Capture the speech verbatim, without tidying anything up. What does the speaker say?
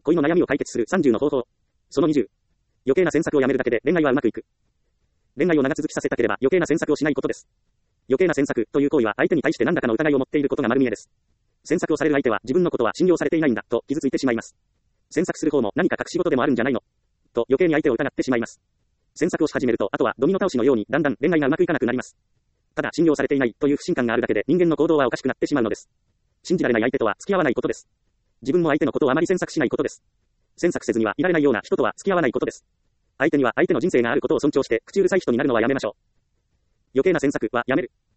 恋の悩みを解決するさんじゅうの方法。そのにじゅう。余計な詮索をやめるだけで恋愛はうまくいく。恋愛を長続きさせたければ余計な詮索をしないことです。余計な詮索という行為は相手に対して何らかの疑いを持っていることが丸見えです。詮索をされる相手は自分のことは信用されていないんだと傷ついてしまいます。詮索する方も何か隠し事でもあるんじゃないのと余計に相手を疑ってしまいます。詮索をし始めるとあとはドミノ倒しのようにだんだん恋愛がうまくいかなくなります。ただ信用されていないという不信感があるだけで人間の行動はおかしくなってしまうのです。信じられない相手とは付き合わないことです。自分も相手のことをあまり詮索しないことです。詮索せずにはいられないような人とは付き合わないことです。相手には相手の人生があることを尊重して口うるさい人になるのはやめましょう。余計な詮索はやめる。